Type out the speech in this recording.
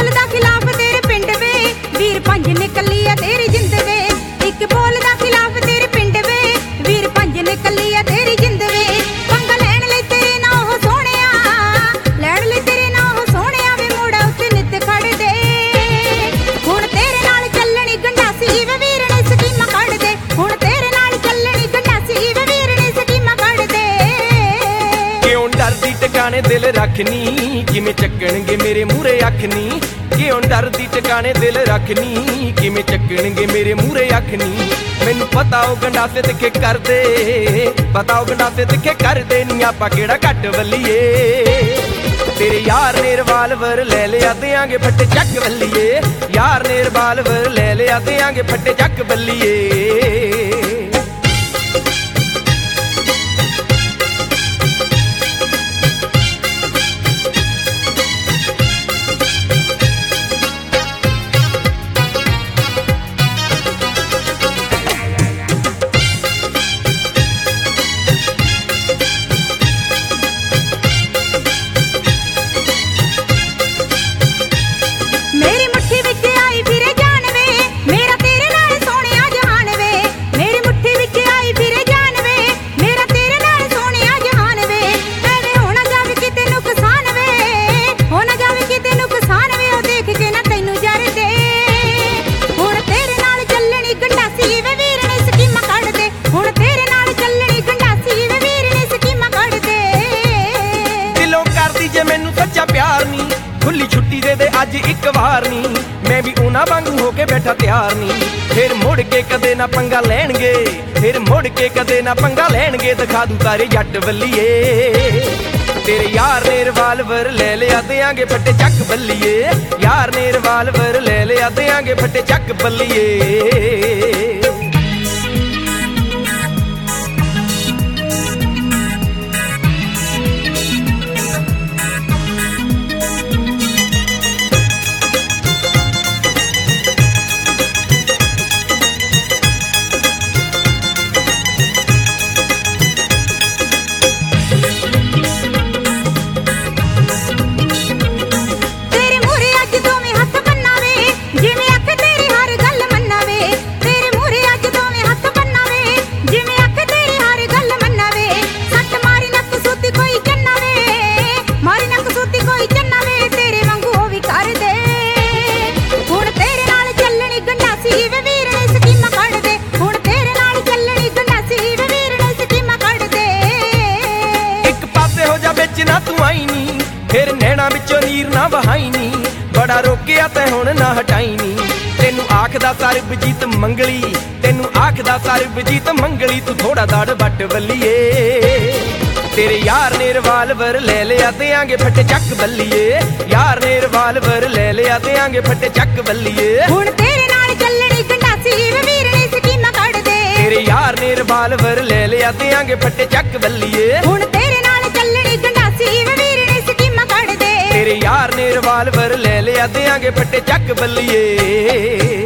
बोलदा खिलाफ तेरे पिंड वे वीर पंज निकली आ तेरी जिंद वे इक बोलदा खिलाफ तेरे पिंड वे वीर पंज निकली आ तेरी जिंद वे पंगा लैण लई तेरे ना हो सोहणिया लैण लई तेरे ना हो सोहणिया वे मोड़ा उत्ते नित खड़ दे हुण तेरे नाल चलणी गंडासी वे वीर ने स्कीमां कढ दे हुण तेरे नाल चलणी गंडासी वे वीर ने स्कीमां कढ दे क्यों डरदी टकाने दिल रखनी किवें ਚੱਕਣਗੇ मेरे मूहरे अख नी क्यों डरदी टकाने दिल रखनी किवें ਚੱਕਣਗੇ मेरे मूहरे अख नी मैनू पता ओ गंडासे तिखे करदे पता ओ गंडासे तिखे करदे नी आपां किहड़ा घट वल्लीए तेरे यार ने रिवाल्वर ले लिया देंगे फट्टे चक बल्लीए यार ने रिवाल्वर ले लिया देंगे फट्टे चक बल्लीए खुली छुट्टी दे दे अज एक बार नी मैं भी उन्हां वांगू होके बैठा तैयार नी फिर मुड़ के कदे ना पंगा लैणगे फिर मुड़ के कदे ना पंगा लैणगे दिखा दूं तारे जट बल्लीए तेरे यार ने रिवाल्वर ले लिया देंगे फट्टे चक बल्लीए यार ने रिवाल्वर ले लिया देंगे फट्टे चक बल्लीए ना तू आई नी फिर नैना विचों नीर ना बहाई नी बड़ा रोकिया तै हुण ना हटाई नी तेनू आखदा सरबजीत मंगली तेनू आखदा सरबजीत मंगली तू थोड़ा दाड़ बट बल्लीए तेरे यार ने रिवाल्वर ले लिया देंगे फट्टे चक बल्लीए यार ने रिवाल्वर ले लिया देंगे फट्टे चक बल्लीए हुण तेरे नाल चलणी गंडासी वे वीर ने स्कीमां कढ दे तेरे यार ने रिवाल्वर ले लिया देंगे फट्टे चक बल्लीए हुण तेरे नाल चलणी गंडासी वे वीर ने स्कीमां कढ दे तेरे यार ने रिवाल्वर ले लिया देंगे फट्टे चक बल्लीए।